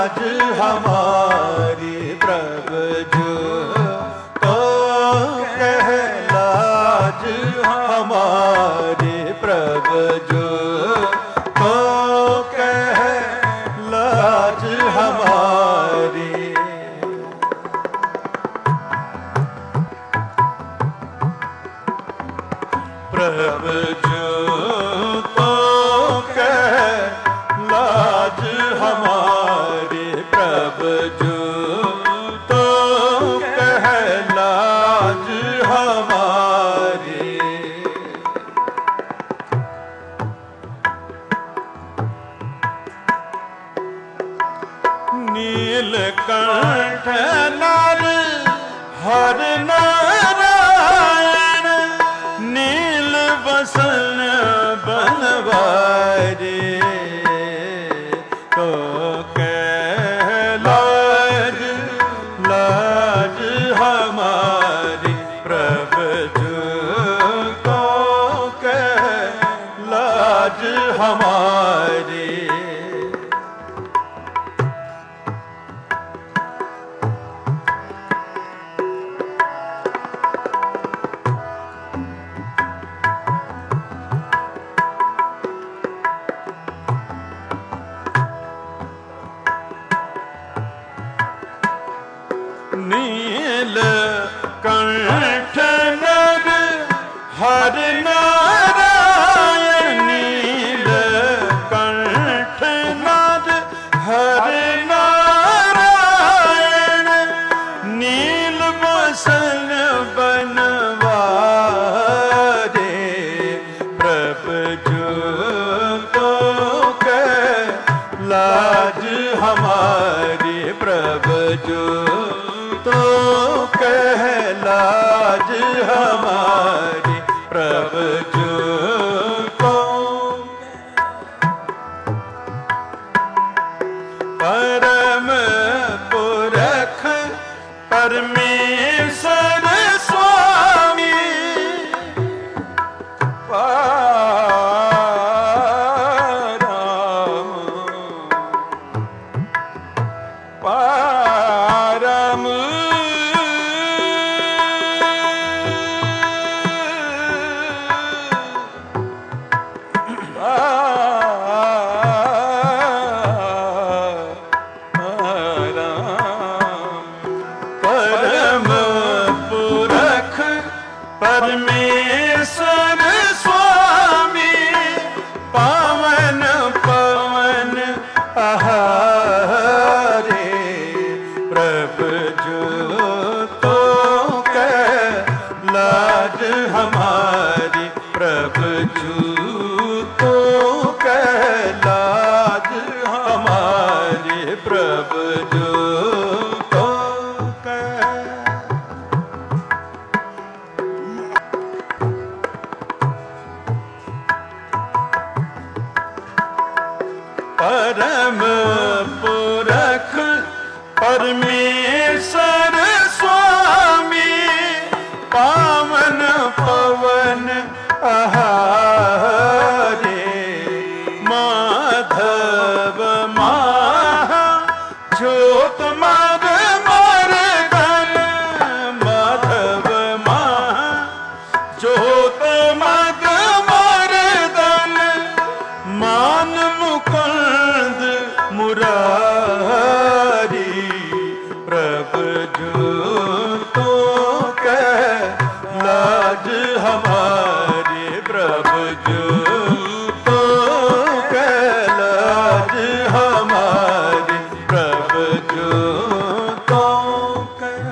लाज हमारी प्रभु जो तो कह लाज हमारी प्रभु जो तो कह लाज हमारी। प्रभु जो तो कह लाज हमारी प्रभु जो तो कह लाज हमारी। नीलकंठ नर हर नारायण नील बसन बनवारी तो कह लाज लाज हमारी प्रभु जो तो कह लाज हमारी। नील कंठ नर हर नारायण नील कंठ नर हर नारायण नील बसन बनवारे प्रभु जो तो कह लाज हमारी प्रभु जो तो कह लाज हमारी प्रभु जो तो। परम पुरख परमेश्वर स्वामी परम परम पुरख परमेश्वर स्वामी पावन पवन आहारे प्रभु जो तो कह लाज हमारी प्रभु जो तो कह लाज हमारी प्रभु जो तो कह। परम पुरख परमेश्वर स्वामी पावन पवन आहारे माधव महा ज्योत मद मर्दन माधव महा ज्योत मद मर्दन मान मुकुंद मुरारी प्रभु जो तो कह लाज हमारी प्रभु जो तो कह लाज हमारी प्रभु जो तो कह।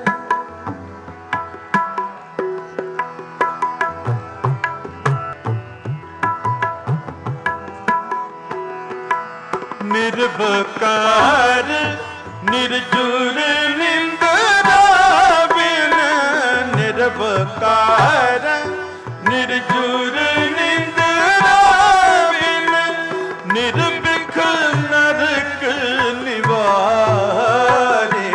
निर्भकार निर्जुर निंदरा बिन निर्भकार निर्जुर निंदरा बिन निर्भिख नरक निवारे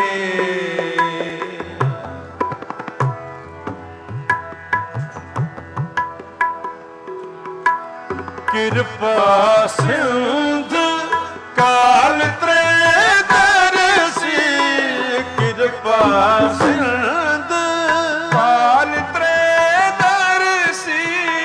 कृपा सिंधु काल त्रय सिंध पाल त्रे दर्शी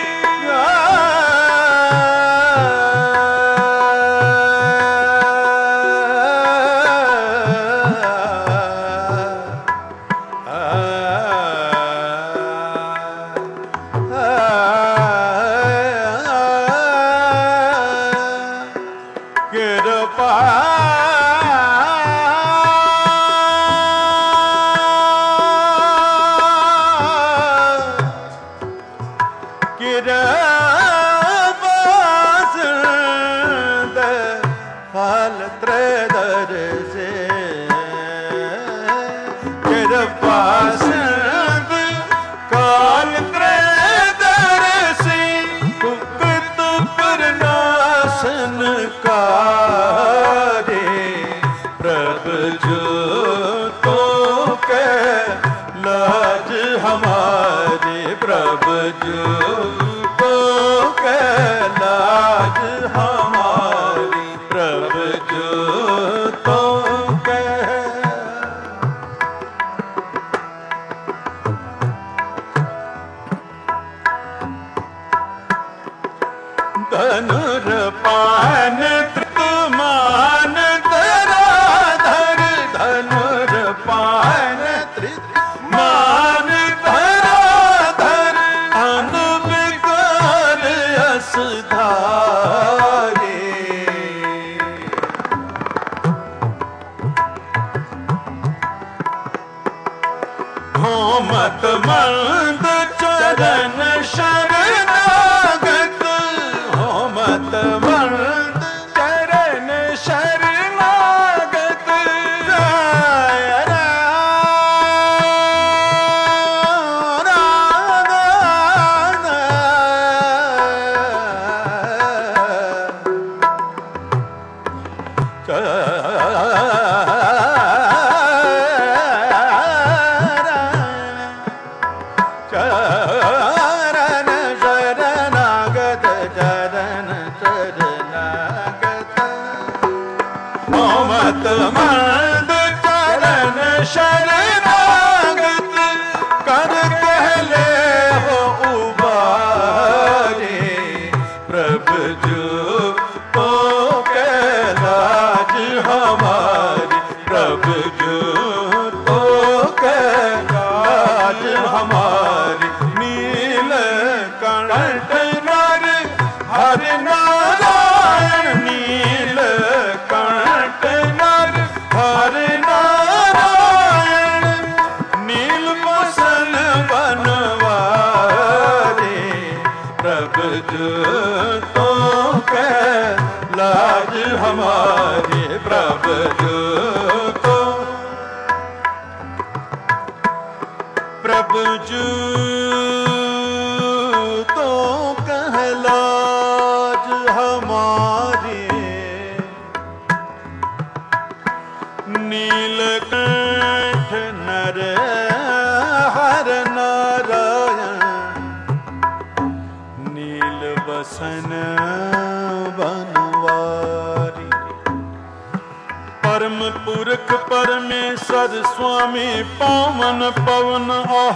स्वामी पावन पवन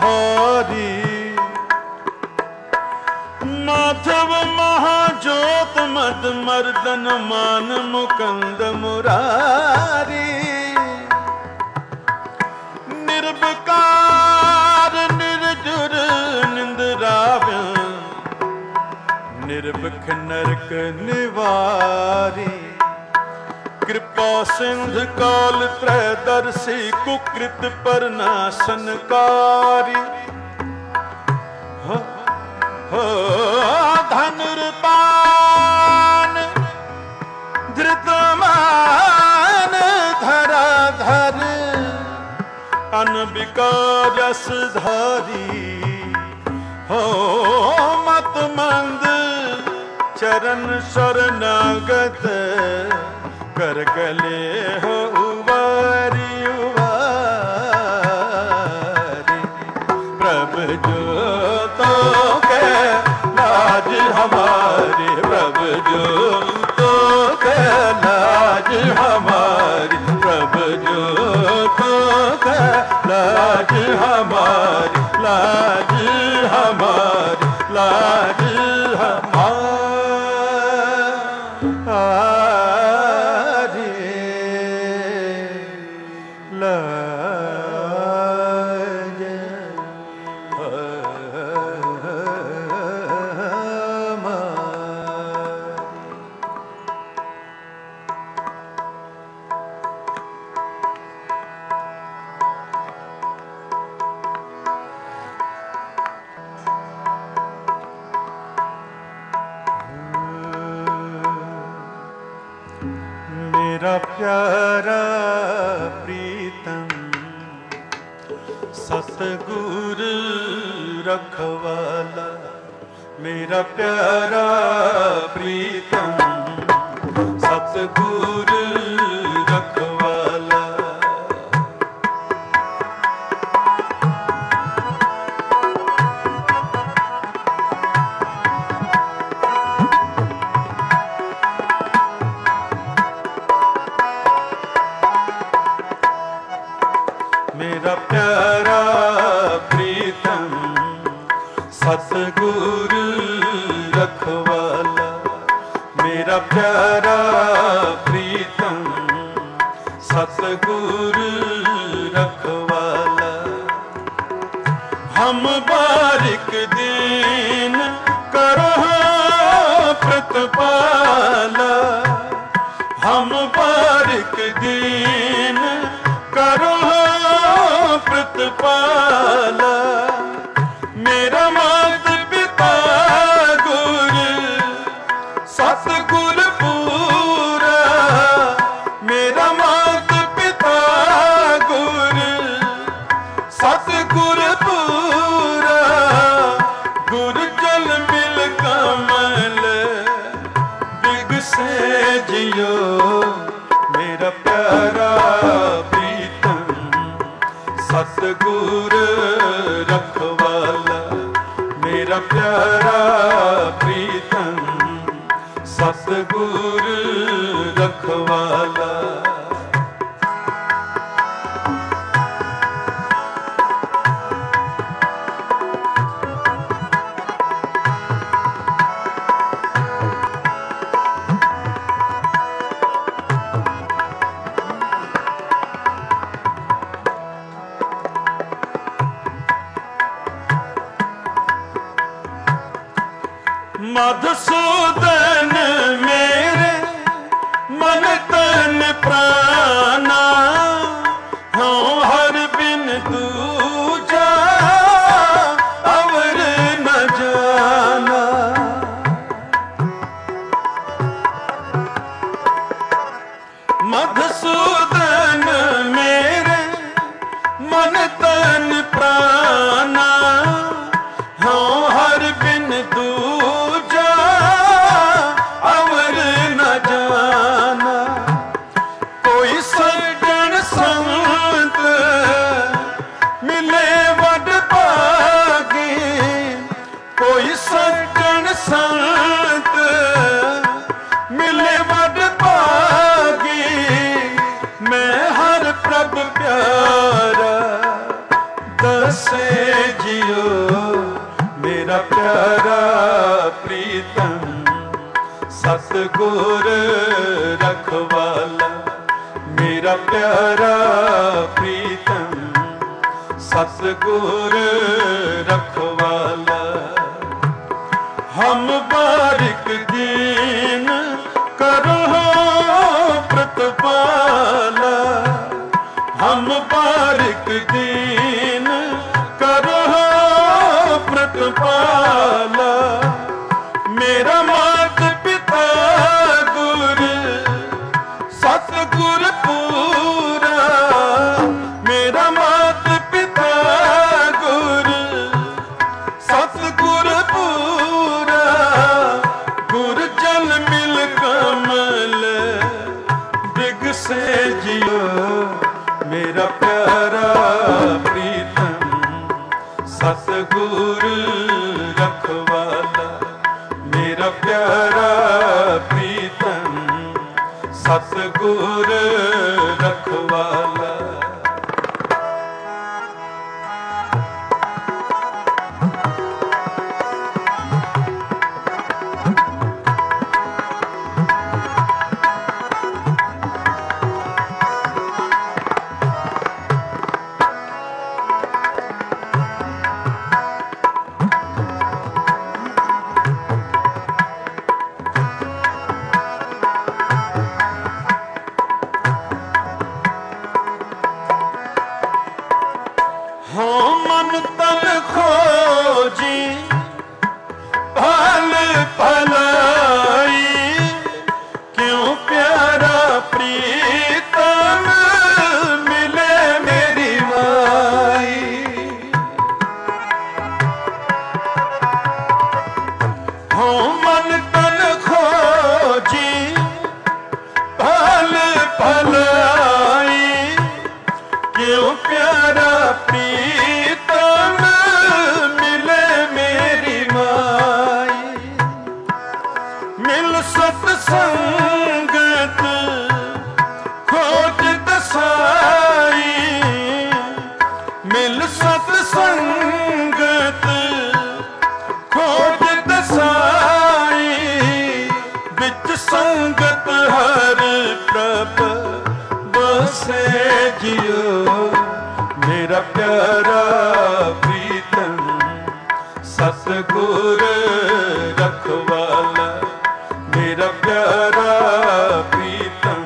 आहारी माधव महाजोत मद मर्दन मान मुकंद मुरारी निर्विकार निर्जुर निंद्राव्य निर्भख नरक निवारी कृपा सिंध काल त्रैदर्शी कुकृत पर नाशनकारी धनुर्पान धृतमान धराधर अनविकार रसधारी हो मत मंद चरण शरणागत कर गले हो उबारी उबारी प्रभु जो तो के लाज हमारी प्रभु जो तो के लाज हमारी प्रभु जो तो के लाज मेरा प्यारा प्रीतम सतगुर रखवाला, मेरा प्यारा प्रीतम सतगुर रखवाला। मेरा प्यारा प्रीतम सतगुर रखवाला, मेरा प्यारा प्रीतम सतगुर रखवाला। हम बारिक दीन करो प्रतिपाला, हम बारिक दीन करो प्रतिपाला। मेरा मात पिता गुर सतगुर पूरा, मेरा मात पिता गुर सतगुर पूरा। गुर जल मिल कमल बिग से जियो, मेरा प्यारा प्रीतम सतगुर रखवाला, मेरा प्यारा प्रीतम सतगुर रखवाला। मधुसूदन मेरे मन तन प्राणा, हो हर बिन दूजा अवर न जाना। मधुसूदन मेरे मन तन प्राणा, हो हर बिन दूजा अवर न जाना। कोई सज्जन संत मिले वड भागे, कोई सज्जन संत मिले वड भागे। मैं हर प्रभ प्यारा दसे जियो, मेरा प्यारा प्रीतम सतगुर रखवाला, मेरा प्यारा प्रीतम सतगुर रखवाला। हम बारिक दीन करो प्रतिपाला, हम बारिक दीन करो प्रतिपाला। मेरा मात पिता गुर सतगुर पूरा, मेरा मात पिता गुर सतगुर पूरा। गुर जल मिल कमल बिग से जियो, मेरा प्यारा प्रीतम सतगुर रखवाला, मेरा प्यारा प्रीतम सतगुर रखवाला। मन तन खोजी पल पल आई, क्यों प्यारा प्रीतम मिले मेरी माई। मिल सतसंगत खोज दसाई, मिल सतसंगत खोज दसाई, बिच संगत हर प्रभ बसे जियो। मेरा प्यारा प्रीतम सतगुर रखवाला, मेरा प्यारा प्रीतम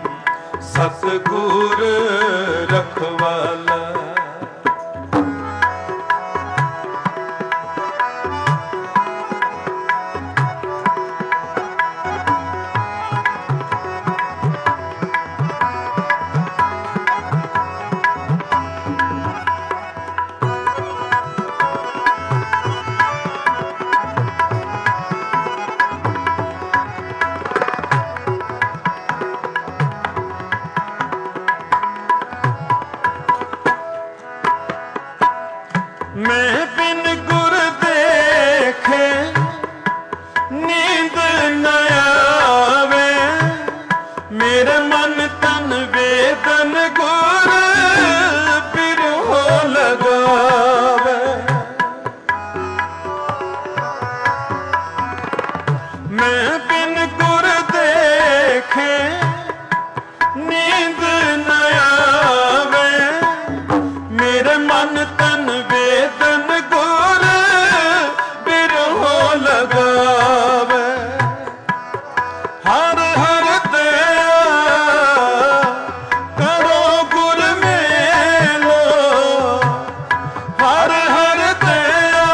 सतगुर रखवाला। मैं बिन गुर देखे नींद न आवे, मेरे मन तन वेदन गुर बिरहो लगावे। मैं बिन गुर देखे नींद न आवे, मेरे मन तन वेदन गुर बिरहो लगावे। हर हर दया करो गुर मेलो, हर हर दया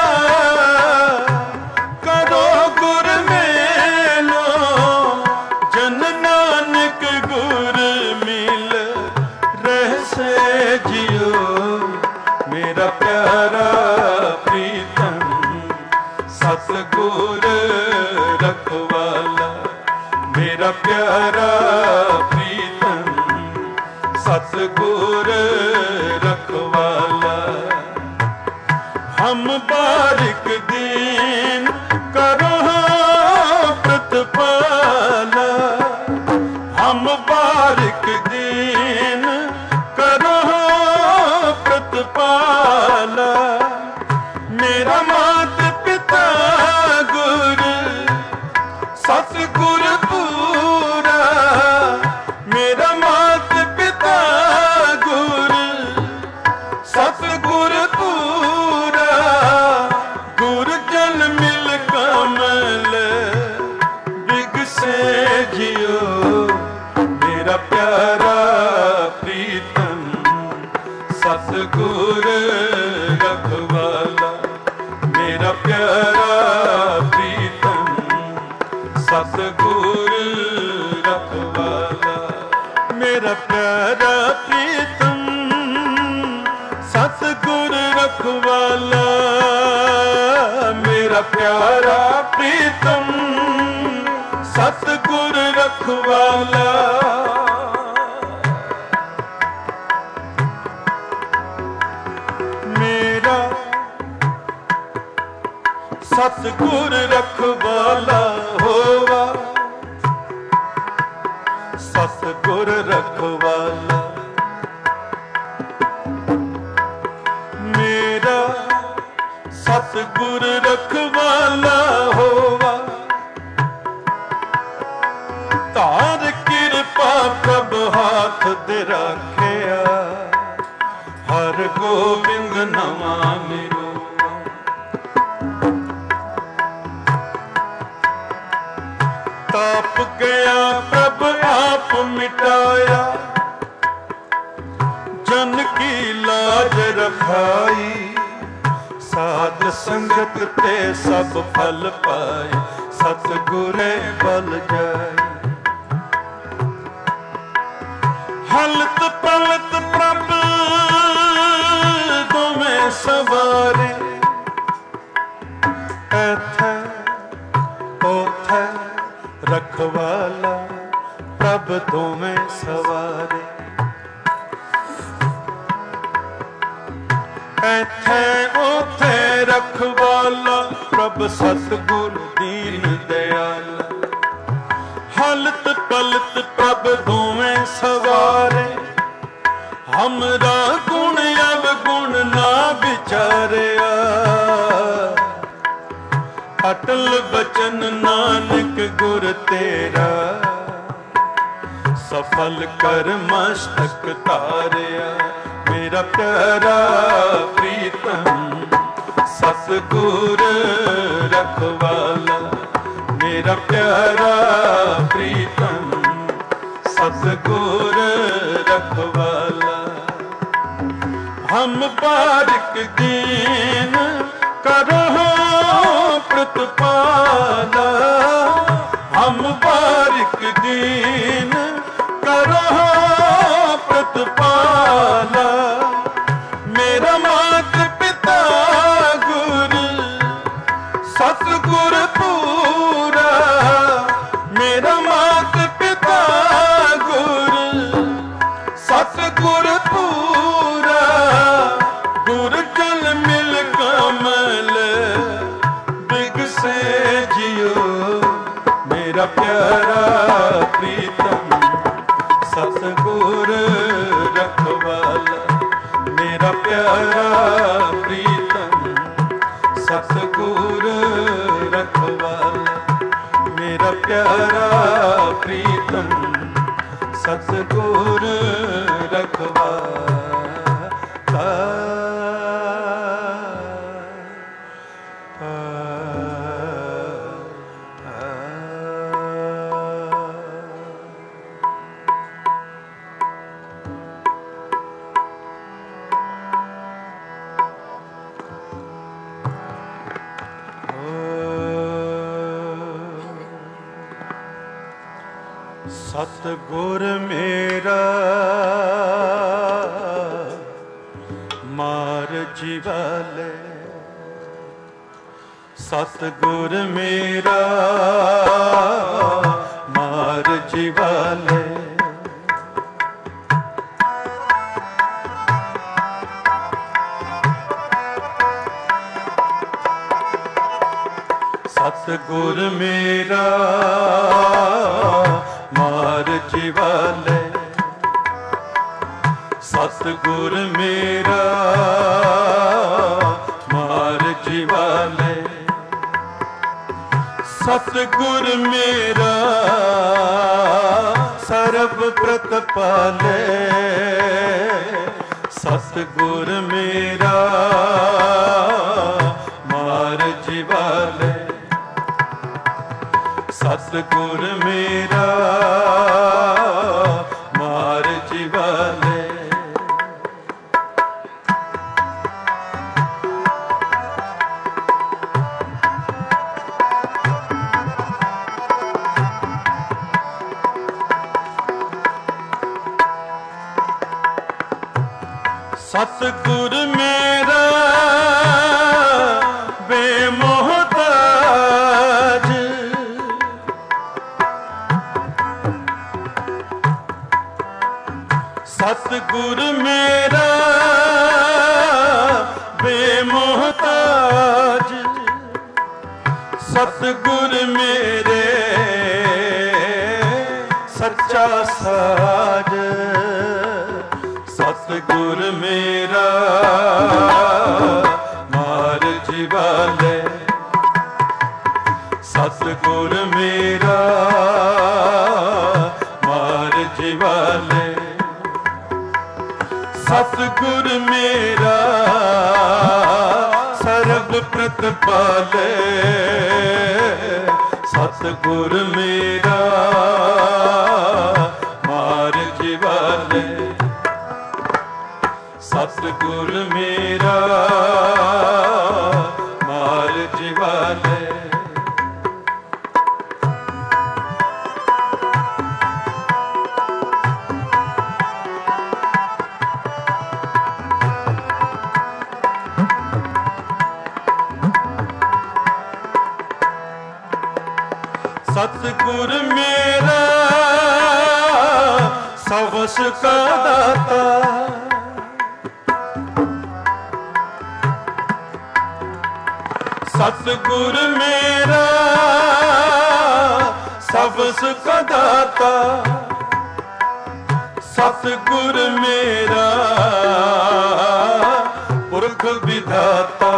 करो गुर मेलो, जन नानक गुर मिल रहसे जियो। मेरा प्यारा प्रीतम सतगुर रखवाला, मेरा प्यारा प्रीतम सतगुर रखवाला। हम बारिक दीन करो प्रतिपाला, हम बारिक दीन करो प्रतिपाला। मेरा मात पिता गुर सतगुर पूरा, मेरा मात पिता गुर सतगुर पूरा। गुर जन मिल कमल बिगसे जियो। मेरा प्यारा प्रीतम सतगुर रखवाला, मेरा प्यारा प्रीतम सतगुर रखवाला, मेरा प्यारा प्रीतम सतगुर रखवाला, मेरा प्यारा प्रीतम सतगुर रखवाला। मेरा सतगुर रखवाला होवा, सतगुर रखवाला। मेरा सतगुर रखवाला होवा, तार कृपा प्रभ हाथ दे राखिया, हर गोबिंद नवा मेरो। ताप गया प्रभ आप मिटाया, जन की लाज रखाई। साध संगत ते सब फल पाए, सतगुरे बल जाए। हलत पलत प्रभ दोवें सवारे, ऐथे ਐਥੈ ਰਖਵਾਲਾ ਪ੍ਰਭ ਦੋਵੇਂ ਸਵਾਰੇ। ਐਥੈ ਓਥੈ ਰਖਵਾਲਾ ਪ੍ਰਭ ਸਤਿਗੁਰ ਦੀਨ ਦਿਆਲਾ। ਹਲਤ ਪਲਤ ਪ੍ਰਭ ਦੋਵੇਂ ਸਵਾਰੇ। ਹਮਰਾ ਗੁਣ ਅਵਗੁਣ ਨਾ ਵਿਚਾਰਿਆ। ਅਟਲ ਬਚਨ ਨਾਨਕ ਗੁਰ ਤੇਰਾ। ਸਫਲ ਕਰ ਮਸਤਕ ਧਾਰਿਆ। ਮੇਰਾ ਪਿਆਰਾ ਪ੍ਰੀਤਮ ਸਤਿਗੁਰ ਰਖਵਾਲਾ। ਮੇਰਾ ਪਿਆਰਾ ਪ੍ਰੀਤਮ ਸਤਿਗੁਰ ਰਖਵਾਲਾ। ਹਮ ਬਾਰਿਕ ਦੀਨ ਕਰਹੁ ਪ੍ਰਤਪਾਲਾ। ਹਮ ਬਾਰਿਕ ਦੀਨ ਕਰਹੁ ਪ੍ਰਤਪਾਲਾ। ਮੇਰਾ ਮਾਤ ਪਿਤਾ ਗੁਰ ਸਤਿਗੁਰ ਪੂਰਾ। ਮੇਰਾ ਮਾਤ ਪਿਤਾ ਗੁਰ ਸਤਿਗੁਰ ਪੂਰਾ। ਗੁਰ ਜਲ ਮਿਲ ਕਮਲ ਬਿਗਸੇ ਜਿਉ। ਮੇਰਾ ਪਿਆਰਾ ਪ੍ਰੀਤਮ ਸਤਿਗੁਰ ਰਖਵਾਲਾ। ਮੇਰਾ ਪਿਆਰਾ ਪ੍ਰੀਤਮ ਸਤਿਗੁਰ ਰਖਵਾਲਾ। ਮੇਰਾ ਪਿਆਰਾ ਪ੍ਰੀਤਮ ਸਤਿਗੁਰ ਰਖਵਾਲਾ। ਸਤਿਗੁਰ ਮੇਰਾ ਮਾਰਜੀ ਵਾਲੇ। ਸਤਿਗੁਰ ਮੇਰਾ ਮਾਰਜੀ ਵਾਲੇ। ਸਤਿਗੁਰ ਮੇਰਾ ਮਾਰਜੀ ਵਾਲੇ। ਸਤਿਗੁਰ ਮੇਰਾ ਮਾਰਜੀ ਵਾਲੇ। ਸਤਿਗੁਰ ਮੇਰਾ ਸਰਬ ਪ੍ਰਤਪਾਲੇ। ਸਤਿਗੁਰ ਮੇਰਾ ਮਾਰਜੀ ਵਾਲੇ। ਸਤਿਗੁਰ ਮੇਰਾ ਮਾਰਜੀ ਵਾਲੇ। ਸਤਿਗੁਰ ਮੇਰਾ ਬੇਮੋਹਤਾਜ। ਸਤਿਗੁਰ ਮੇਰਾ ਬੇਮੋਹਤਾਜ। ਸਤਿਗੁਰ ਮੇਰੇ ਸੱਚਾ ਸਾਜ। ਸਤਿਗੁਰ ਮੇਰਾ ਮਾਰਜੀ ਵਾਲੇ। ਸਤਿਗੁਰ ਮੇਰਾ ਮਾਰਜੀ ਵਾਲੇ। ਸਤਿਗੁਰ ਮੇਰਾ ਸਰਬ ਪ੍ਰਤਪਾਲੇ। ਸਤਿਗੁਰ ਮੇਰਾ ਮਾਰਜੀ ਵਾਲੇ। ਸਤਿਗੁਰ ਮੇਰਾ ਮਾਰਜੀ ਵਾਲੇ। सतगुर मेरा सवस का दाता, सतगुर मेरा सवस का दाता, सतगुर मेरा पुरख विधाता,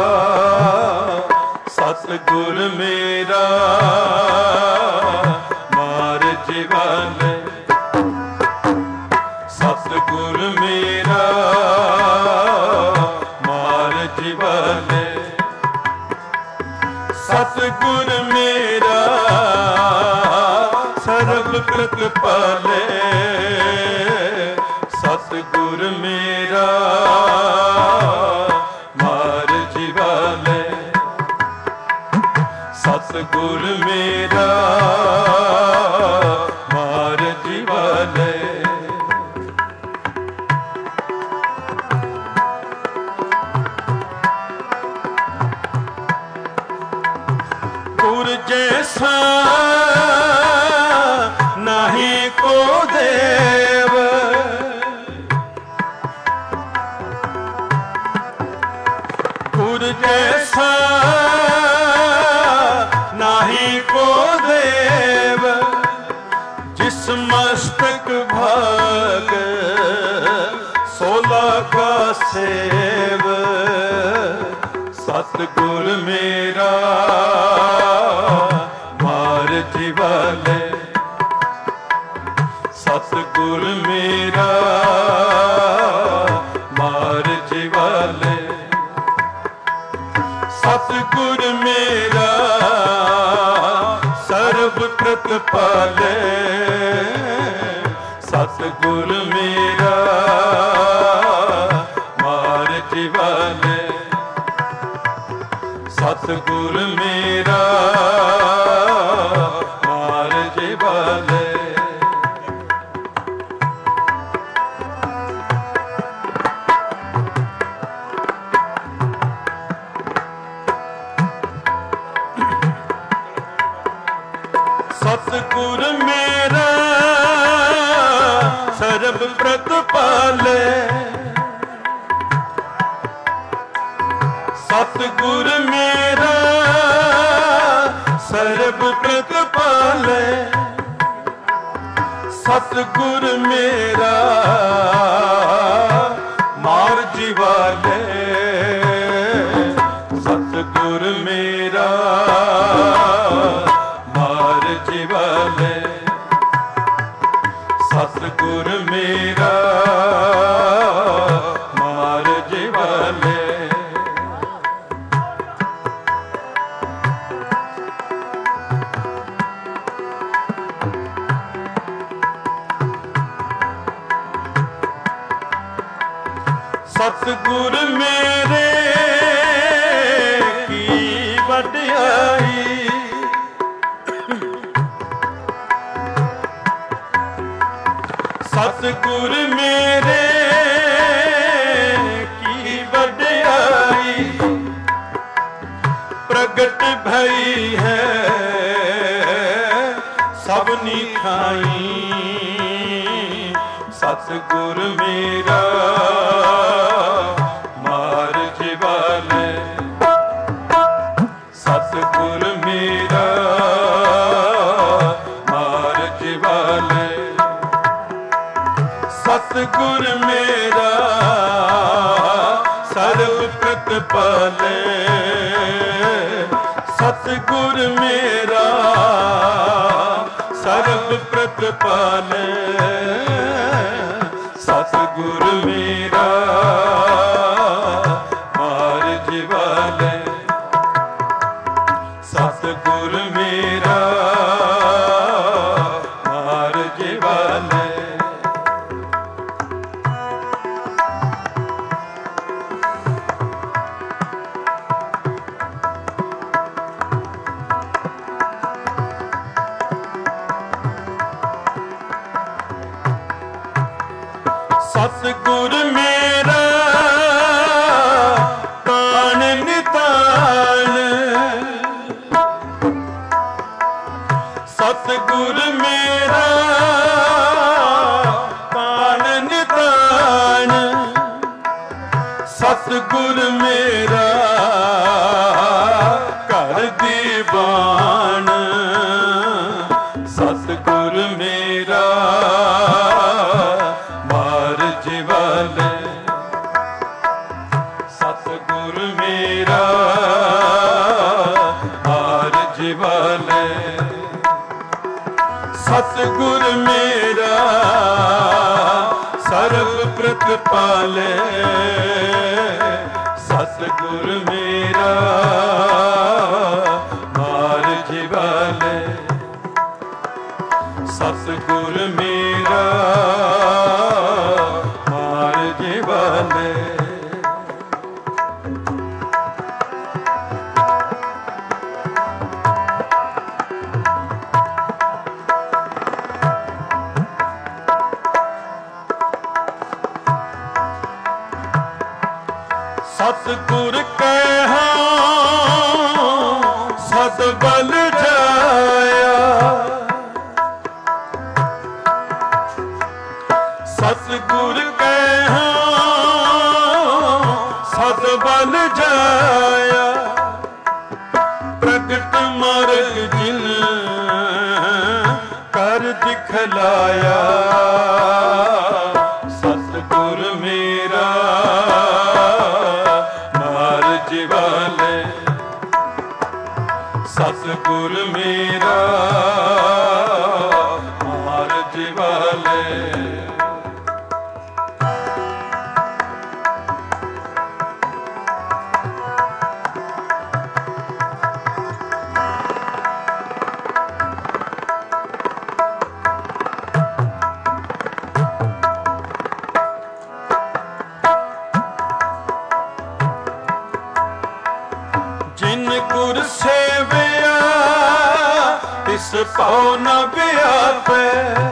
सतगुर मेरा मार जीवाले, सतगुर मेरा मार जीवाले, सतगुर मेरा सर्व प्रतिपाले, सतगुर मेरा मार जीवाले, सतगुर मेरा मार जीवाले। गुर जैसा नहीं को देव, गुर जैसा नहीं को देव, जिस मस्तक भाग 16 का सेव, सतगुर मेरा मार जीवाले, सतगुर मेरा मार जीवाले, सतगुर मेरा सर्व प्रतिपाले, सतगुर मेरा मार जीवाले, सतगुर मेरा मार जीवाले। सतगुर मेरा सर्व प्रतिपाले, सतगुर मेरा सर्व प्रतिपाले, सतगुर मेरा मार जीवाले, सतगुर मेरा मार जीवाले, सतगुर मेरा मार जीवाले। सतगुर मेरे की वड्याई, सतगुर मेरे की वड्याई, प्रगट भई है सबनी खाई, सतगुर मेरा मार जीवाले, सतगुर मेरा मार जीवाले, सतगुर मेरा सर्व प्रतिपाले, सतगुर मेरा सर्व प्रतिपाले, सतगुर मेरा मार जीवाले, सतगुर मेरा मार जीवाले। सतगुर मेरा तान नितान, सतगुर मेरा तान नितान, सतगुर मेरा घर दीवान, सतगुर मेरा मार जिवाले, सतगुर मेरा मार जिवाले, सतगुर मेरा सर्व प्रतिपाले, सतगुर मेरा मार जिवाले, सतगुर मेरा मार जिवाले। सतगुर कहा सद बल जाया, सतगुर कहा सद बल जाया, प्रगट मार्ग जिन कर दिखलाया, सतगुर मेरा जिवाले, सतगुर मेरा मार जिवाले। जिन गुर सेवया तिस पाओ न व्यापै,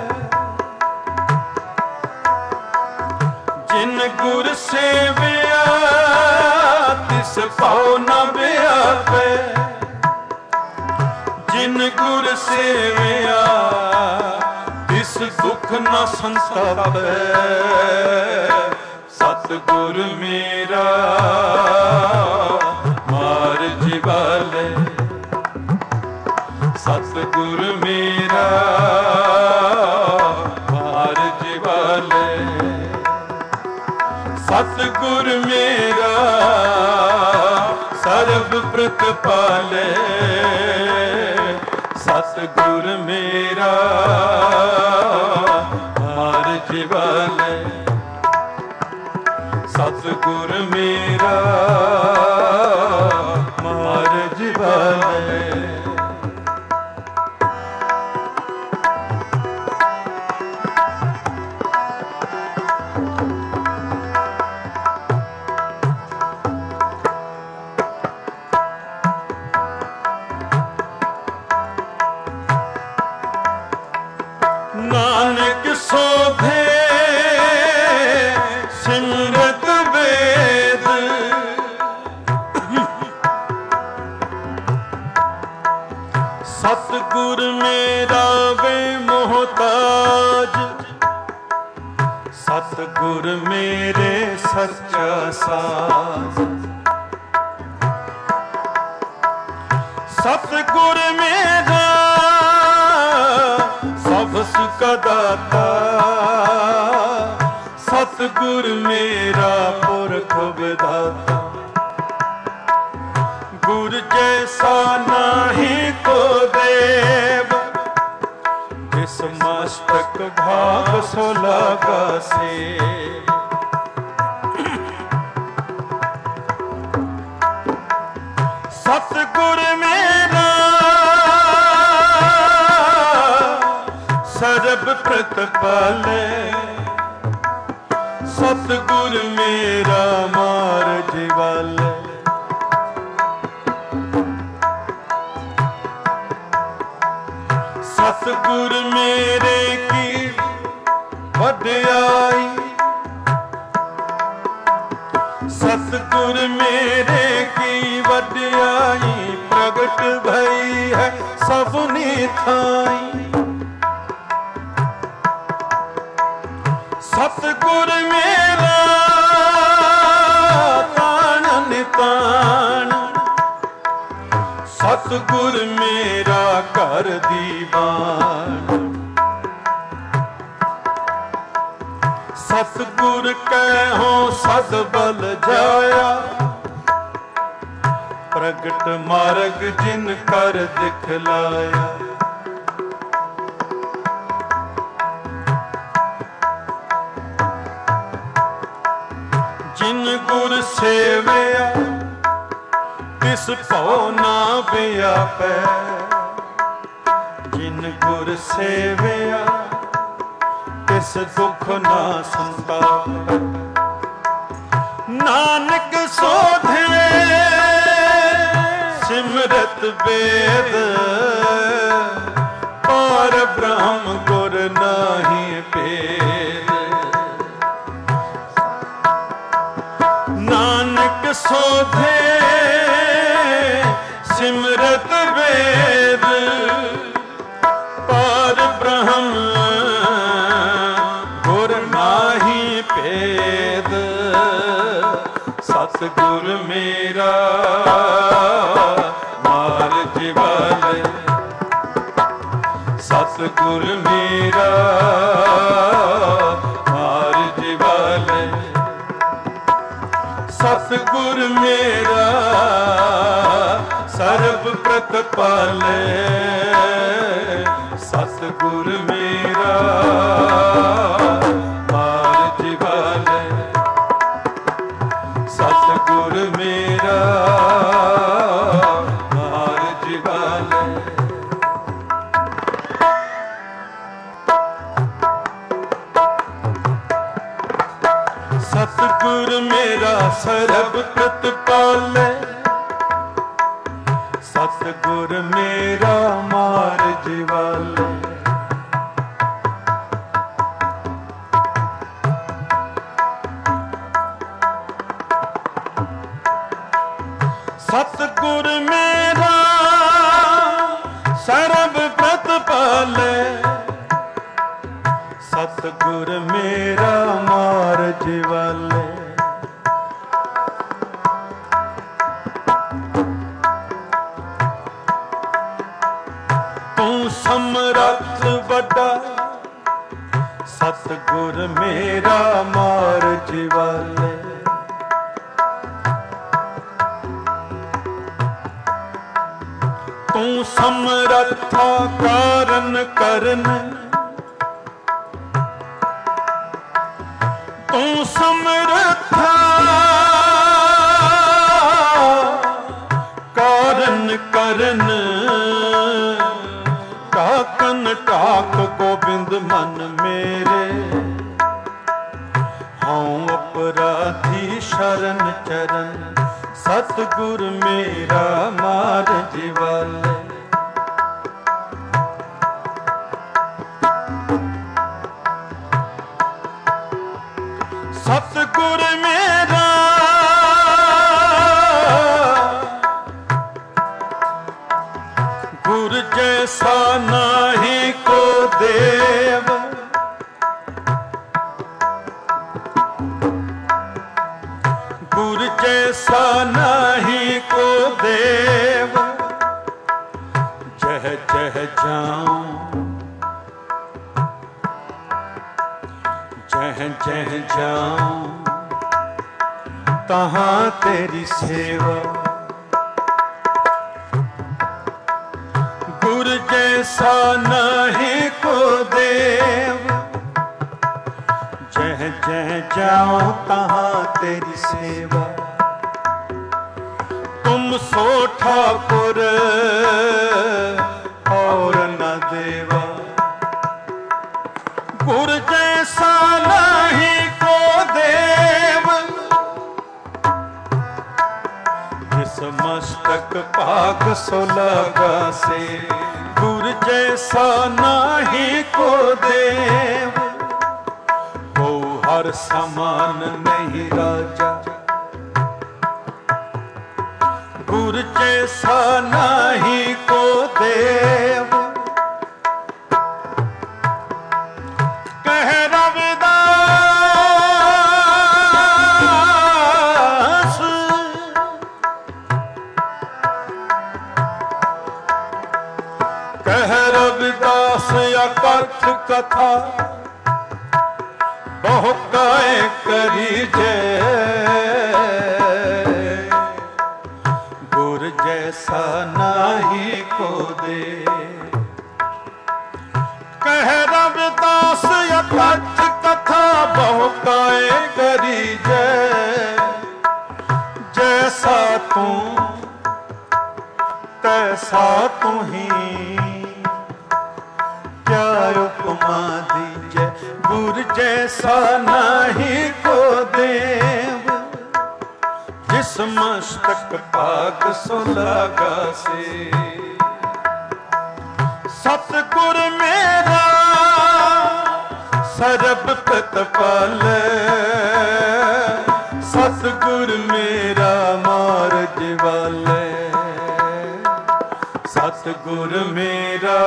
जिन गुर सेवया तिस पाओ न व्यापै, जिन गुर सेवया तिस दुख न संतापै, सतगुर मेरा मार जिवाले, सतगुर मेरा मार जिवाले, सतगुर मेरा सर्व प्रतिपाले, सतगुर मेरा मार जिवाले, सतगुर मेरा मार जिवाले। नानक सोधे सिमरत वेद, सतगुर मेरा वे मोहताज, सतगुर मेरे सच्चा साज, सतगुर मेरा सब सुख दाता, सतगुर मेरा पुरख विधाता, गुर जैसा नाही को देव, जिस मस्तक भाग सो लागा से, सतगुर मेरा सर्व प्रतिपाले, सतगुर मेरा मार जिवाले, सतगुर मेरे की वड्याई, सतगुर मेरे की वड्याई प्रगट भई है सबनी थाई। सतगुर मेरा तान नितान, सतगुर मेरा घर दीवान। सतगुर कहो सद बल जाया, प्रगट मार्ग जिन कर दिखलाया। जिन गुर सेवया तिस भौ ना व्यापै। जिन गुर सेवया तिस दुख ना संतापै। नानक सोधे सिमरत वेद, पार ब्रह्म गुर नाही भेद। नानक सोधे सिमरत वेद, पार ब्रह्म गुर नाही भेद। सतगुर मेरा मार जिवाले, सतगुर मेरा मार जिवाले। सतगुर मेरा सर्ब प्रतिपाले। सतगुर मेरा मार जिवाले, सतगुर मेरा मार जिवाले। सतगुर मेरा सर्ब प्रतिपाले। सतगुर मेरा मार जिवाले। सतगुर मेरा सर्ब प्रतिपाले। सतगुर मेरा मार जिवाले। तू समरथ बड़ा, सतगुर मेरा मार जिवाले। तू समरथा कारण करन, तू समरथा कारण करन। काकन टाक गोबिंद मन मेरे, हूँ अपराधी शरण चरण। सतगुर मेरा मार जिवाले। सतगुर मेरा गुर जैसा नाही को देव। गुर जैसा नहीं को देव। जह जह जाऊं, जह जह जाऊं, तहाँ तेरी सेवा। गुर जैसा नहीं को देव। जह जह जाऊं तहाँ तेरी सेवा। तुम सो ठाकुर और न देवा। गुर जैसा नहीं को देव। जिस मस्तक पाग सुलगा से। गुर जैसा नहीं को देव। वो हर समान नहीं राजा। गुर जैसा नहीं को देव। रविदास अकथ कथा बहु काय करी जय, गुर जैसा नाही को दे। कह रविदास अकथ कथा बहु काय करी जय, जैसा तू तैसा तू ही, क्या उपमा दीजे गुर जैसा नहीं को देव, जिस मस्तक पाग सुलागा से। सतगुर मेरा सरब प्रतिपाल, सतगुर मेरा मार्ग वाले, सतगुर मेरा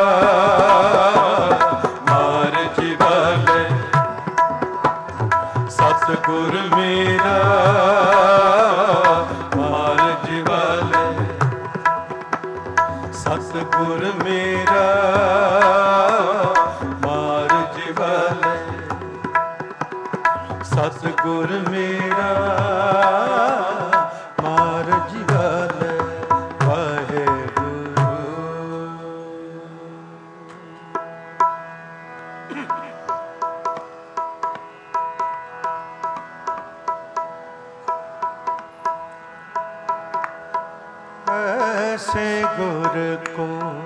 मार्ग वाले, सतगुर मेरा मार्ग वाले, सतगुर मेरा मार्ग वाले, सतगुर मेरा मार्ग वाले। ऐसे गुर को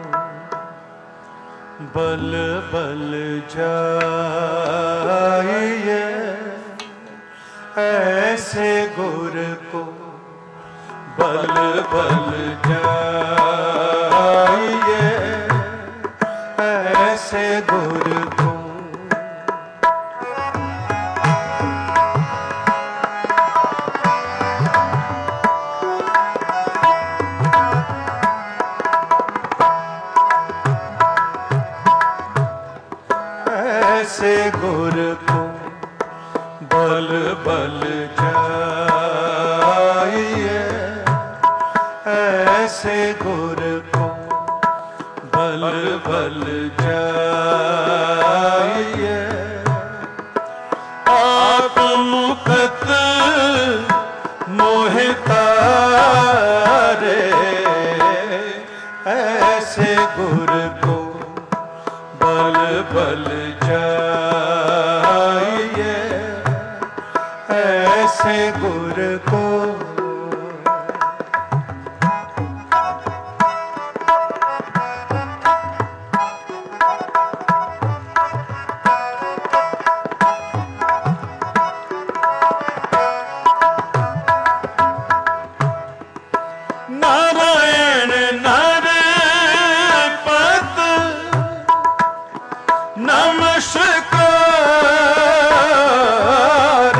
बल बल जाइए, ऐसे गुर को बल बल जाइए, ऐसे गुर को ऐसे गुर को बल बल जाइए, ऐसे गुर को बल बल जाइए। आप मुक्त मोहि तारे, ऐसे गुर को बल बल जाइए, ऐसे गुर को नारायण नरपत नमस्कार,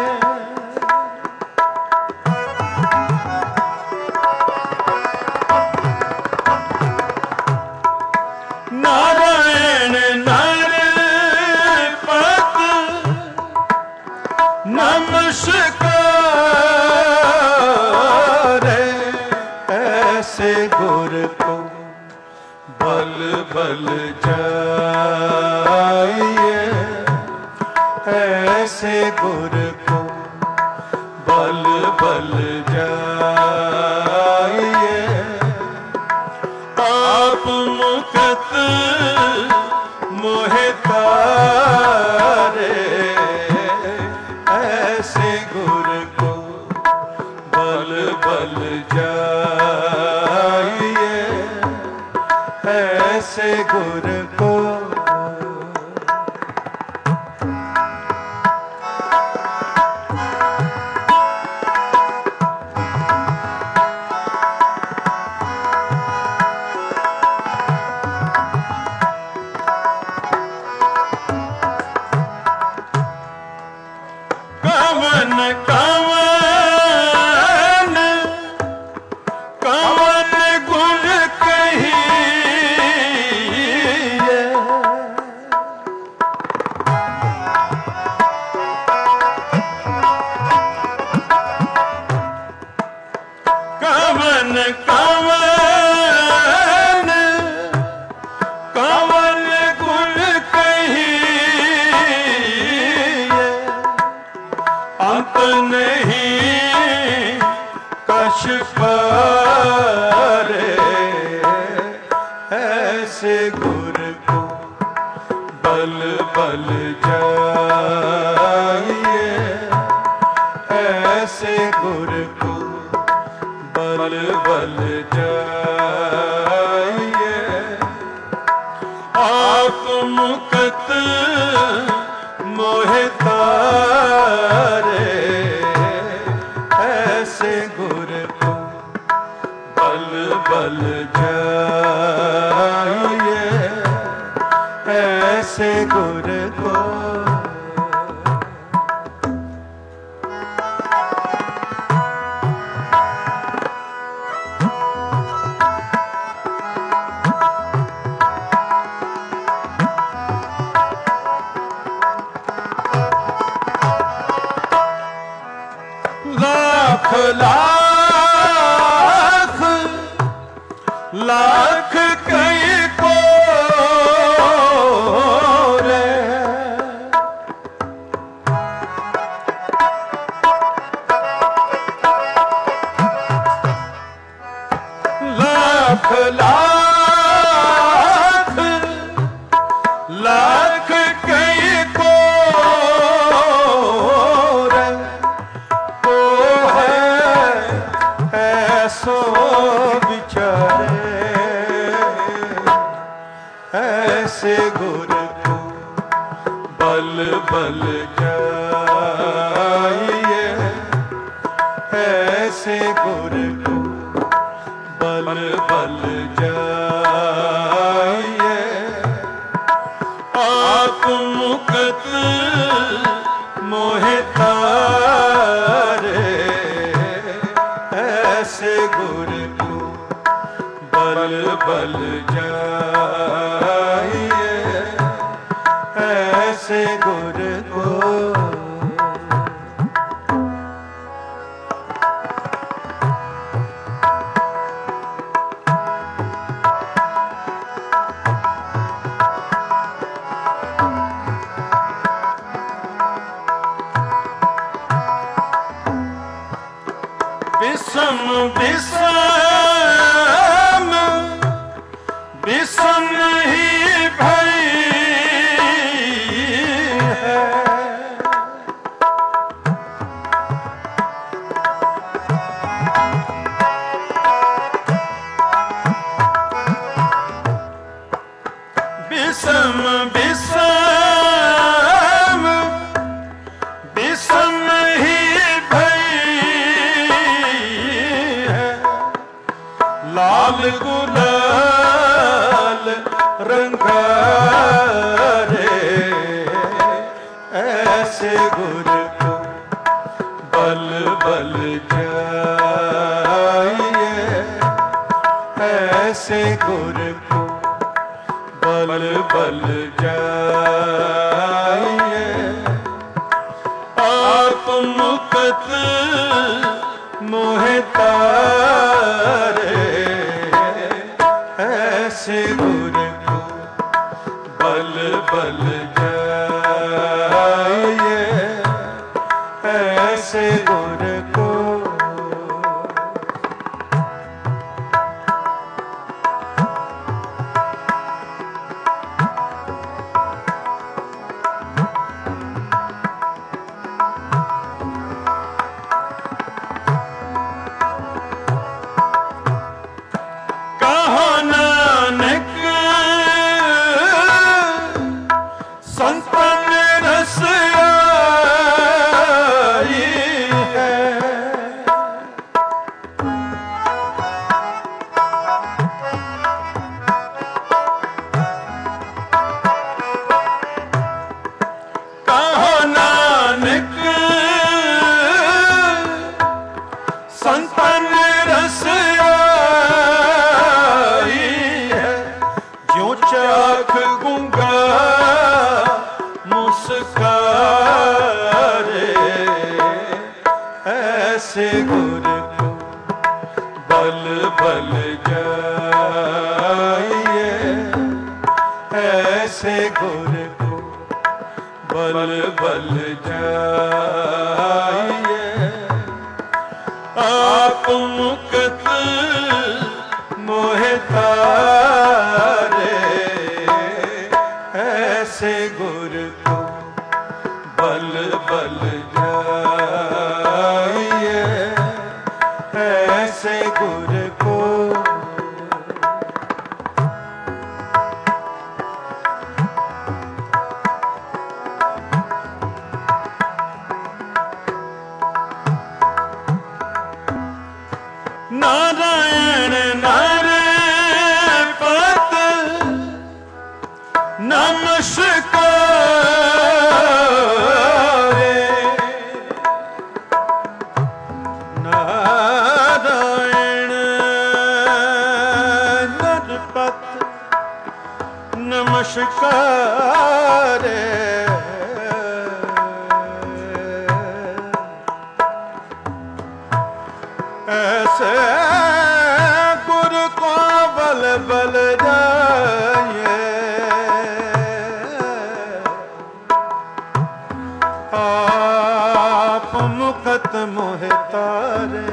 नारायण नरपत नमस्कार, ऐसे गुर को बल बल जाइए, ऐसे गुर को बल बल जाइए। आप मुक्त मोहि तारे, ऐसे गुर को बल बल जाइए, ऐसे गुर को कवन कवन कवन गुण कही मुकत मोहे तारे, ऐसे गुर को बल बल जाइए, ऐसे गुर को। लाख लाख लाख कई को रे, लाख लाख लाख कई को सो बिचारे, ऐसे गुर को बल बल जाइए, ऐसे गुर को बल बल जाइए। आप मुकत मोहे तारे, ऐसे गुर को बल बल जाइए, ऐसे गुर को। विषम विषम विषम ही भई है, विषम विषम विषम ही लाल गुलाल रंगा रे, ऐसे गुर को बल बल जाइए, ऐसे गुर को बल बल जाइए। आप मुकत मोहे तारे, ऐसे गुर को बल बल जाइए, ऐसे गुर को। संतन रस आई है, ज्यों चाख गूंगा मुस्कारे, ऐसे गुर को बल बल जाइए, ऐसे गुर को बल बल जाइए। आप मुकत मोहे तारे, ऐसे गुर को बल बल जाइए, ऐसे गुर को। नमस्कार नारायण नरपत नमस्कार ऐसे गुरु को बल बल जाए आप मुखत मोहे तारे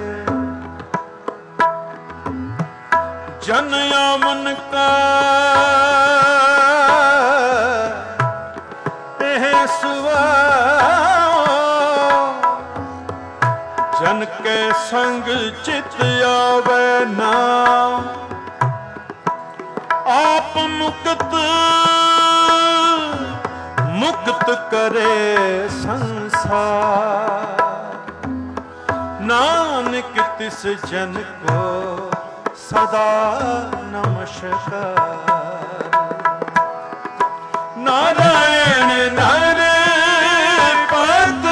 जन यामन का जन के संग चित आवे नाम आप मुक्त मुक्त करे संसार नानक तिस जन को सदा नमस्कार नारायण नरपत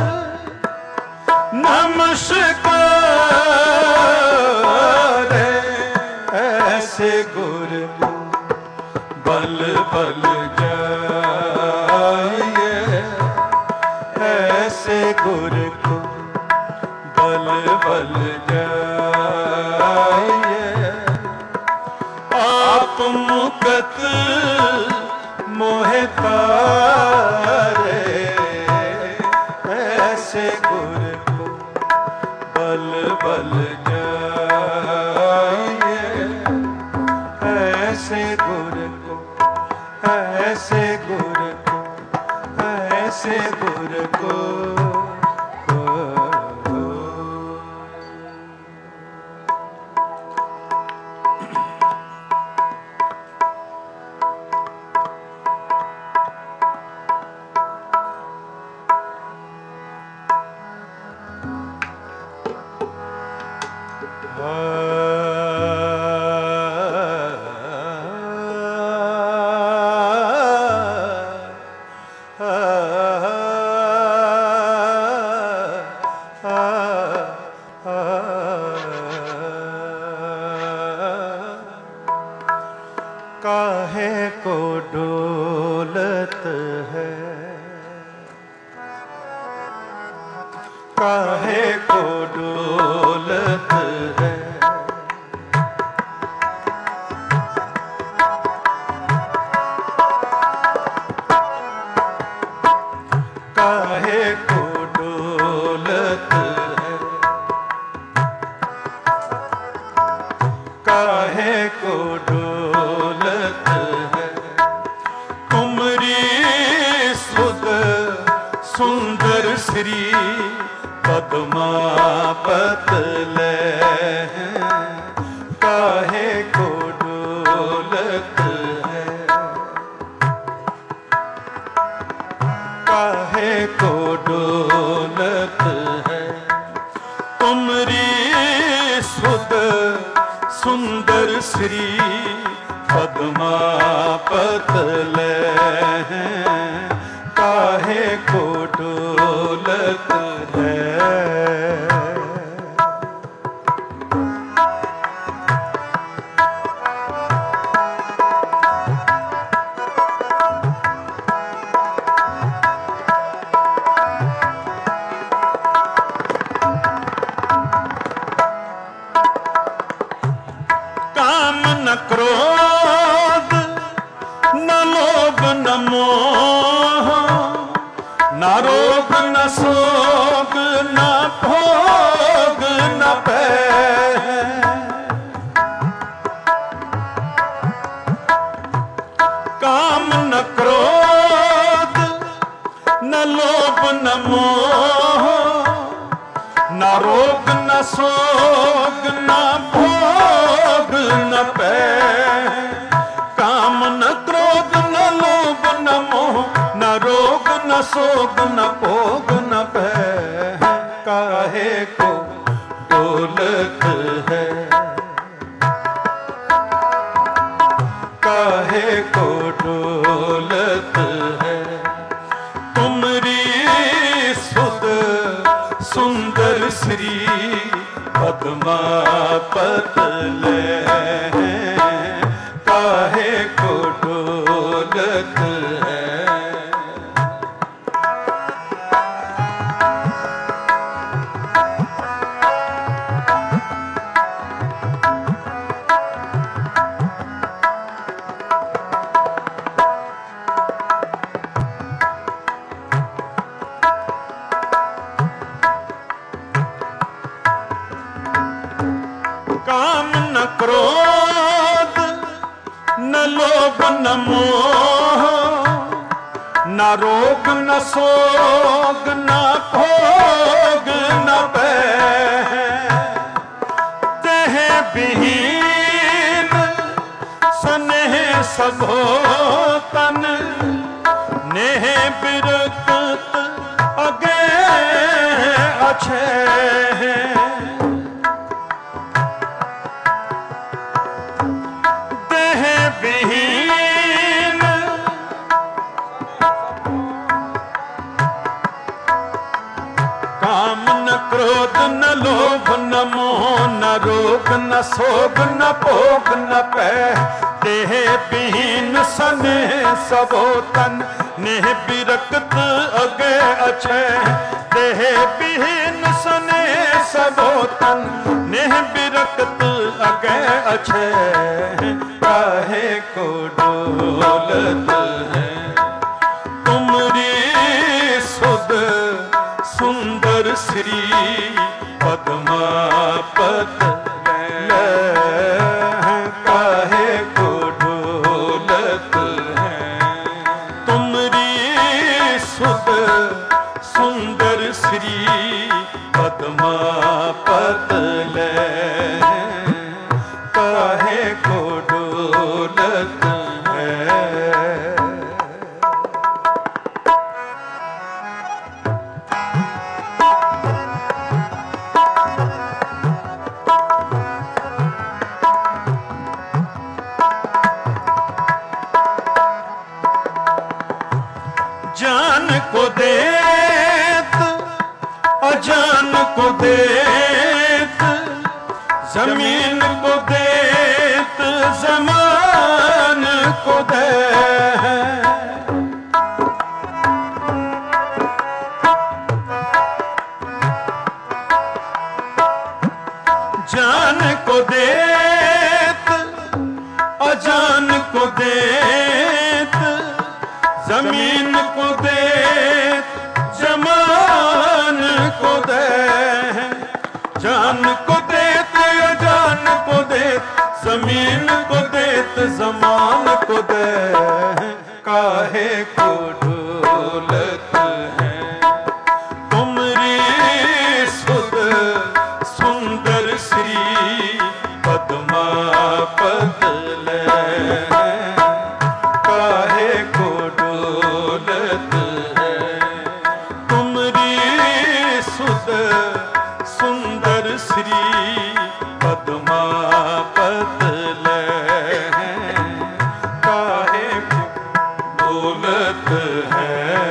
नमस्कार ऐसे गुरु बल बल जाइए ऐसे गुरु को बल बल जाइए आप मुकत मोहे तारे ऐसे गुरु को बल बल जाइए ऐसे गुरु को ऐसे गुरु को ऐसे गुरु को काहे को डोलत है काहे को डोलत है काहे को डोलत है काहे को डोलत है तुमरी सुध सुंदर श्री पद्मापत ले काहे को डोलत है काहे को डोलत है तुमरी सुध सुंदर श्री पद्मापत ले काहे को डोलत है काम न क्रोध न लोभ न मोह न रोग न शोक न भोग न भय काम न क्रोध न लोभ न मोह न रोग न शोक न भोग न भय काम न क्रोध न लोभ न मोह न रोग न शोक न भोग न भय काहे को डोलत है काहे को डोलत पद्मापत ले काहे को डोलत है। काम न क्रोध न लोभ न मोह न रोग न सोग न भोग न भय तेह विहीन स्नेह सबो तन नेह बिरकत अगे अच्छे विहीन काम न क्रोध न लोभ न मोह न रोग न सोग न भोग न भय देह विहीन स्नेह सबो तन नेह बिरकत अगे अच्छे देह विहीन स्नेह सबो तन नेह बिरकत अगे अच्छे काहे को डोलत है तुमरी सुध सुंदर श्री पद्मापत ले काहे को डोलत है तुमरी सुध सुंदर श्री पद्मापत ले काहे को डोलत है। जान को देत अजान को देत जमीन को देत जमान को दे जान को देत अजान को देत जमीन को देत जमान को दे जान को देत अजान को देत जमीन को देत जमान को दे काहे को डोलत है तुमरी सुध सुंदर श्री पद्मापत ले काहे को डोलत है तुमरी सुध सुंदर श्री पद्मापत ले काहे को डोलत है।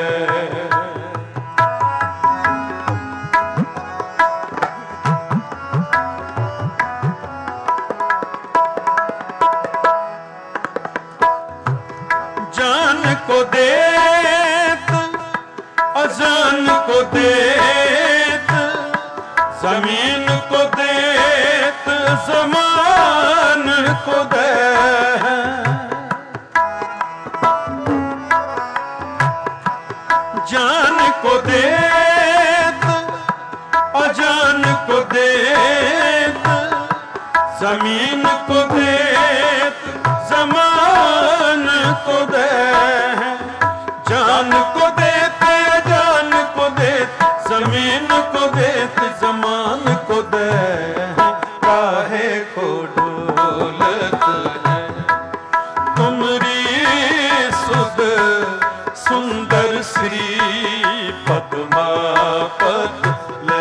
जान को देत अजान को देत जमीन को देत जमान को दे जान को देत अजान को देत जमीन को देत जमान को दे जान को देते जान को देत जमीन को देत जमान को दे काहे को डोलत है तुमरी सुध सुंदर श्री पद्मापत ले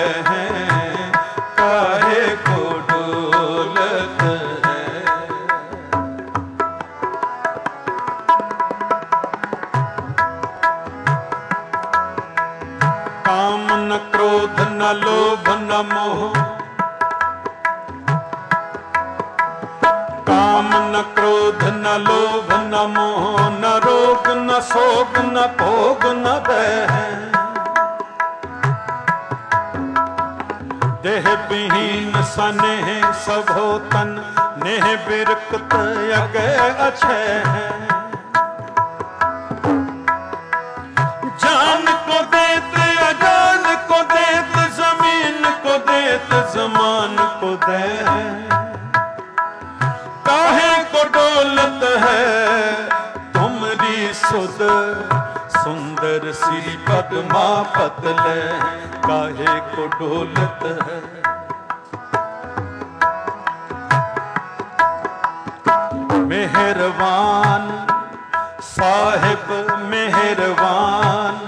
काहे को डोलत है। काम न क्रोध न लोभ न मोह न क्रोध न लोभ न मोह न रोग न शोक न भोग न भय। देह विहीन सनेह सबो तन नेह बिरकत अगय अछय है। जान को देत अजान को देत जमीन को देत जमान को दे। काहे को डोलत है तुमरी सुध सुंदर श्री पद्मा पतले। काहे को डोलत है मेहरबान साहिब मेहरबान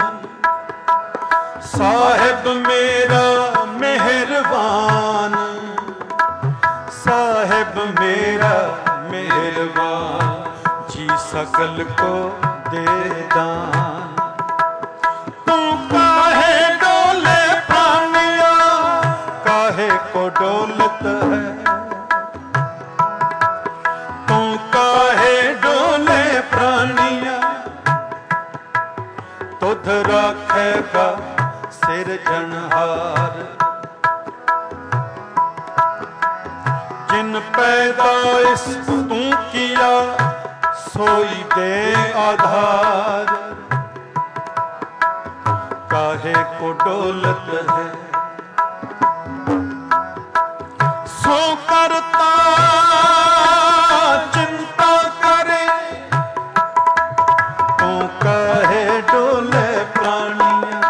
साहिब मेरा मेहरबान साहिब मेरा मेहरबान जी सकल को दे दान। तू काहे डोले प्राणिया काहे को डोलत है। तू काहे डोले प्राणिया तुध राखेगा सिरजनहार। जिन पैदाइश तू किया सोई दे आधार। काहे को डोलत है सो करता चिंता करे। तू काहे डोले प्राणिया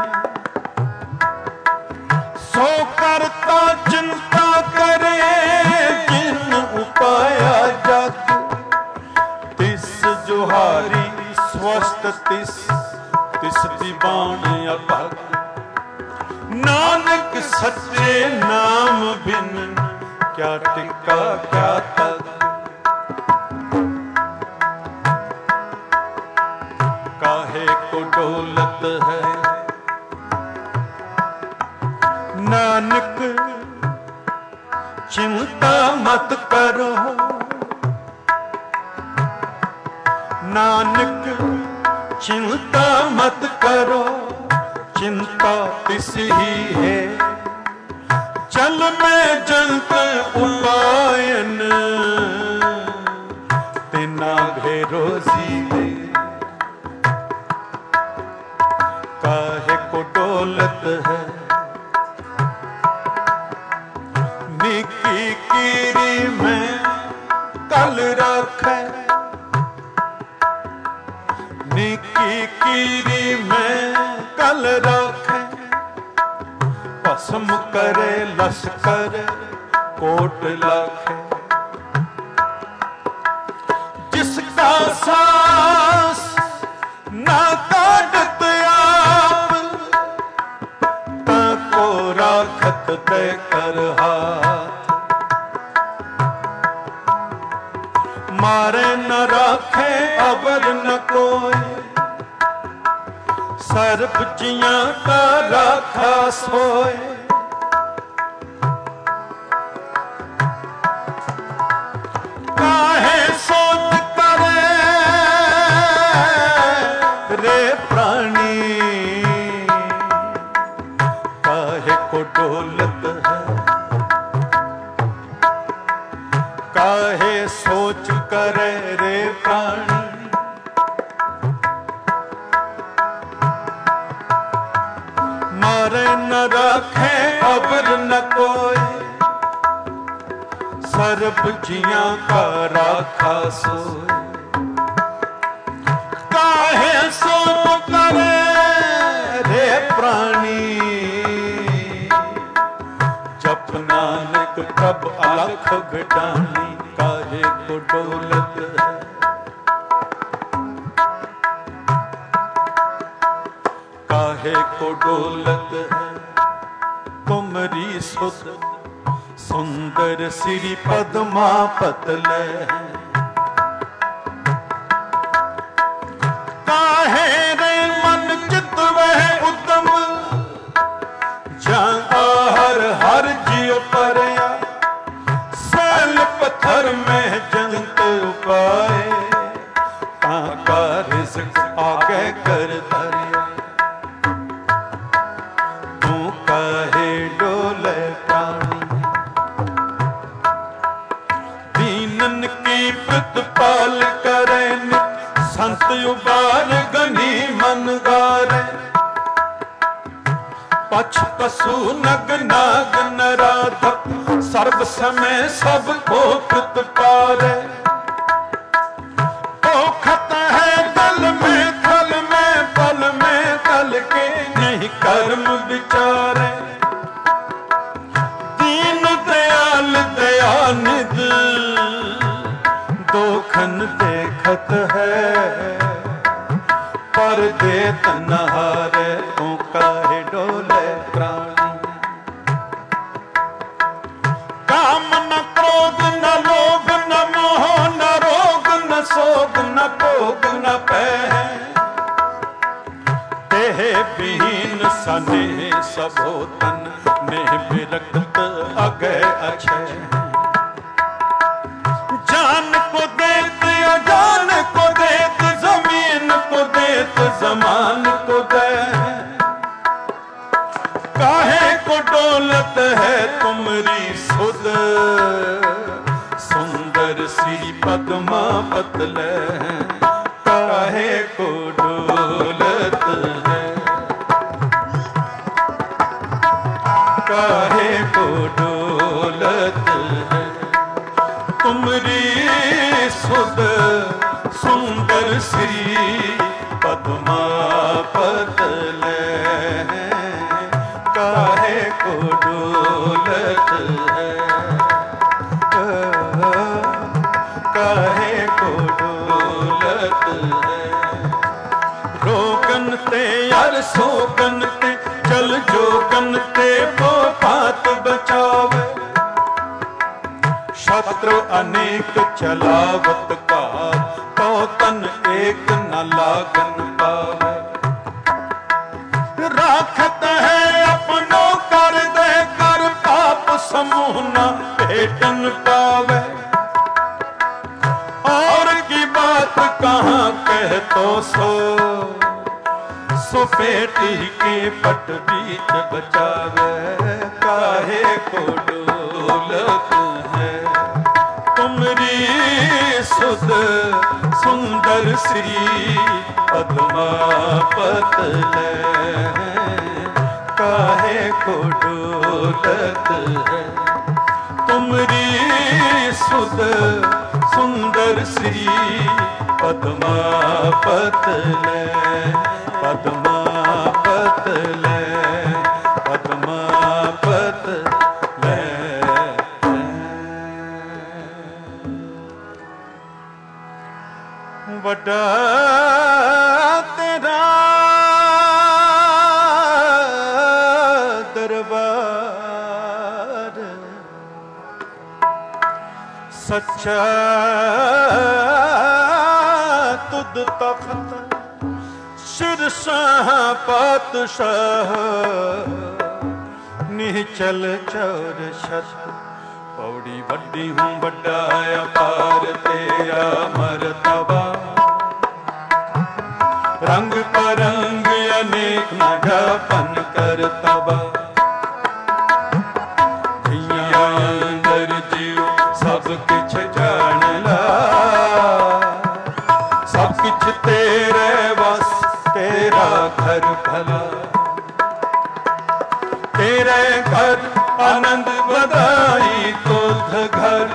सो करता चिंता करे। जिन उपाया जग तिस जुहारी स्वस्थ तिस तिस दीवान अभग। नानक सच्चे नाम बिन क्या टिका क्या तक। काहे को डोलत है नानक चिंता मत करो। नानक चिंता मत करो चिंता तिस ही है। चल में जंत उपायन तिना भेरोजी दे। काहे को डोलत है निकी कीरी में कल रखे। निकी कीरी में कल रखे। भस्म करे लश्कर कोट लाखे। जिसका सांस ना काटत आप ताको राखत दे कर हाथ। मारे न राखे अबर न कोई सर्प जिया का राखा सोए। काहे सोच करे रे प्राणी काहे को डोलत है। काहे सोच करे रे प्राणी मारे न रखे अबर न कोई सर्प जिया का राखा सोए। काहे सो करे रे प्राणी जप नानक प्रभ अलख घटानी। काहे को डोलत है काहे को डोलत है तुमरी सुध सुंदर श्री पद्मा पतले। काहे रे मन चित वह उत्तम जहाँ हर जियो परया। सैल पत्थर में जंत आगे कर धरिया। तू कहे डोले प्राणी दीनन की प्रतिपाल करे संत उबार गनी मन गारे। पछ पशु नग नाग नराधक सर्व समय सब को प्रतिपारे। खत है दल में थल में पल में तल के नहीं कर्म विचारे। दीन दयाल दयानिध दोखन देखत है पर देत न हारे। तू काहे डोले प्राणी काम न क्रोध न लोभ न मोह न रोग न शोक न भोग न पैह। तेह विहीन सने सबोतन में विरक्त अगय अक्षय। जान को देत अजान को देत जमीन को देत जमान को दे। काहे को डोलत है तुमरी सुध सुंदर सी पद्मा पतले। काहे को डोलत है काहे को डोलत है तुमरी सुध सुंदर सी पद्मा पतले। काहे को डोलत है काहे को डोलत है। रोगन ते यार सोगन ते चल जोगन ते वो बात बचावे। शत्रु अनेक चलावत का तो तन एक न लागन पावे। राखत है अपनो कर दे कर पाप समूह न भेटन पावे। और की बात कहाँ कह तो सो पेटी के पट बीच बचावे। काहे को डोलत है तुमरी सुध सुंदर श्री पद्मा पतले। काहे को डोलत है तुमरी सुध सुंदर श्री पद्मा पतले। पद्मा पतले पद्मा पतले। बड़ा तेरा दरबार सच्चा तुद तख्त शिरशाह पातशाह निचल चौर छत। पौड़ी वड्डी हूँ बड़ा अपार तेरा मरतबा। रंग परंग अनेक नगापन करतबा। जिया अंदर जीव सब किछ जान ला। सब किछ तेरे बस तेरा घर भला। तेरे घर आनंद बधाई तुध घर।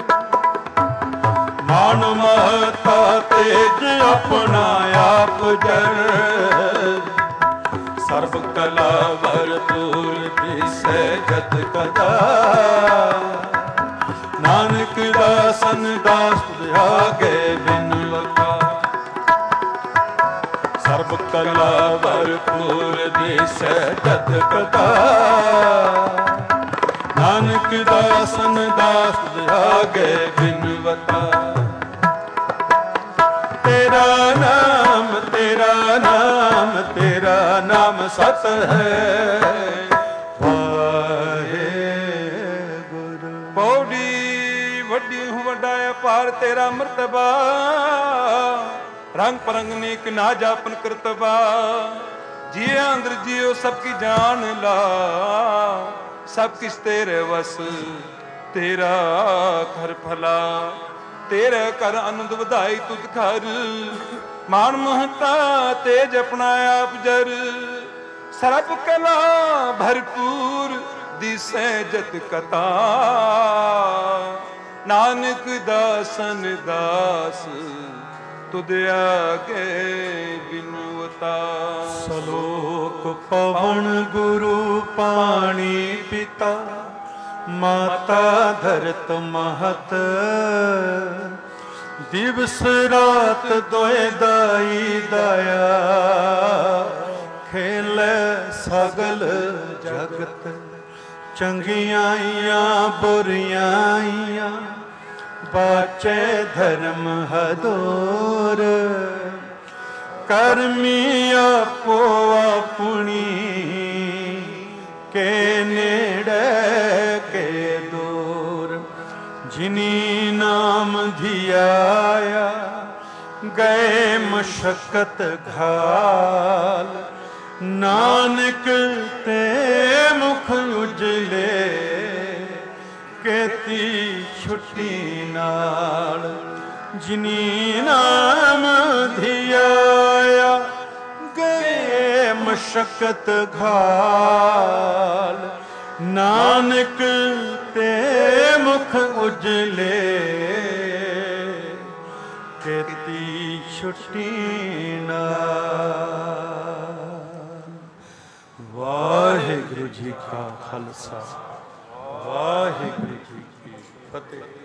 मान महता तेज अपना आप जर। सर्व कला भरपूर विषय जत कदा। नानक दासन दास आगे बिनवता। सर्व कला भरपूर विषय जत कदा। नानक दासन दास आगे बिनवता। तेरा नाम तेरा नाम तेरा नाम सत है। वाहे गुरु। पौड़ी वड्डी हूँ वड्डा अपार तेरा मर्तबा। रंग परंग नेक ना जापन करतबा, जिए अंदर जियो सबकी जान ला, सब किस तेरे वस तेरा घर भला, तेरे कर आनंद वधाई तुझ घर, मान महता तेज अपना आप जर, सरब कला भरपूर दिसे जत कथा, नानक दासन दास तुद आगे बिनुवता। सलोक पवन गुरु पाणी पिता, माता धरत महत, दिवस रात दोए दाई दाया, खेल सगल जगत, चंगियाइयां बुरियाइयां, बाचे धर्म हदोर, करमी आपो अपनी, के नेड़े के दूर, जिनी नाम धियाया, गए मशक्कत घाल, नानक ते मुख उजले, केती छुट्टी नाल, जिनी नाम धियाया, गए मशक्कत घाल, नानक ते मुख उजले, केती छुट्टी नाल। वाहिगुरु जी का खालसा, वाहिगुरु जी की फतेह।